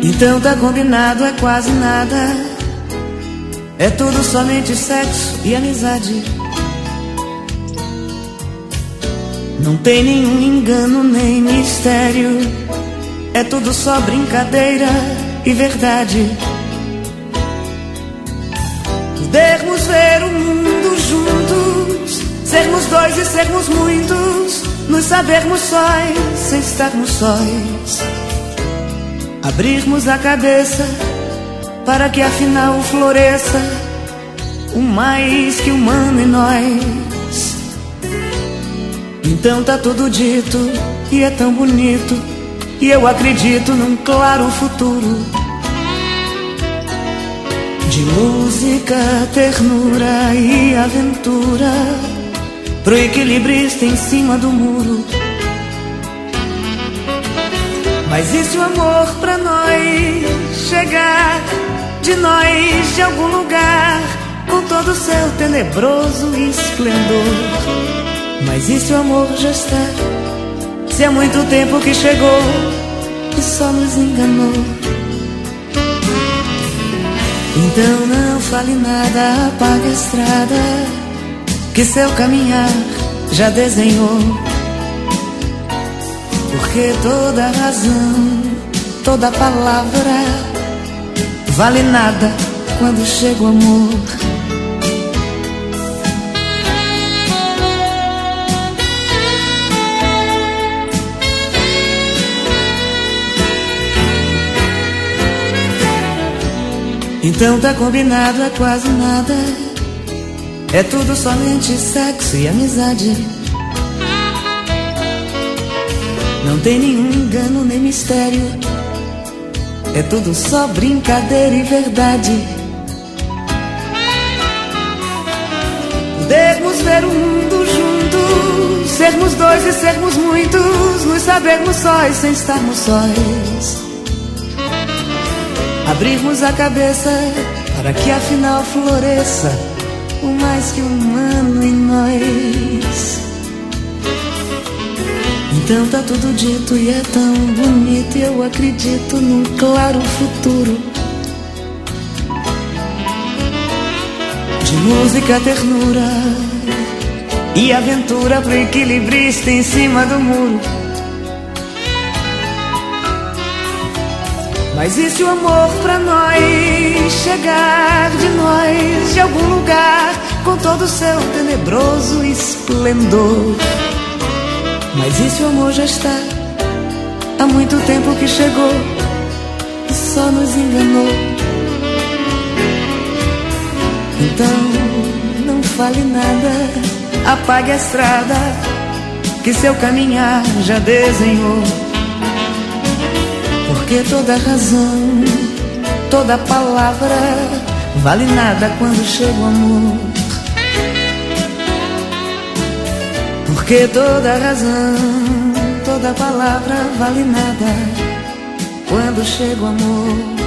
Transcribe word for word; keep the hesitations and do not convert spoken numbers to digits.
Então tá combinado, é quase nada. É tudo somente sexo e amizade. Não tem nenhum engano nem mistério. É tudo só brincadeira e verdade. Podermos ver o mundo juntos, sermos dois e sermos muitos, nos sabermos sóis sem estarmos sóis. Abrirmos a cabeça para que afinal floresça o mais que humano em nós. Então tá tudo dito e é tão bonito, e eu acredito num claro futuro de música, ternura e aventura pro equilibrista em cima do muro. Mas e se o amor pra nós chegar de nós de algum lugar com todo o seu tenebroso esplendor? Mas e se o amor já está, se há muito tempo que chegou e só nos enganou? Então não fale nada, apague a estrada que seu caminhar já desenhou. Porque toda razão, toda palavra vale nada quando chega o amor. Então tá combinado, é quase nada. É tudo somente sexo e amizade. Não tem nenhum engano nem mistério. É tudo só brincadeira e verdade. Podermos ver o mundo juntos, sermos dois e sermos muitos, nos sabermos sóis sem estarmos sóis. Abrirmos a cabeça para que afinal floresça o mais que humano em nós. Então tá tudo dito e é tão bonito, e eu acredito num claro futuro de música, ternura e aventura pro equilibrista em cima do muro. Mas e se o amor pra nós chegar de nós de algum lugar com todo o seu tenebroso esplendor? Mas e se o amor já está, há muito tempo que chegou e só nos enganou? Então não fale nada, apague a estrada que seu caminhar já desenhou. Porque toda razão, toda palavra vale nada quando chega o amor. Porque toda razão, toda palavra vale nada quando chega o amor.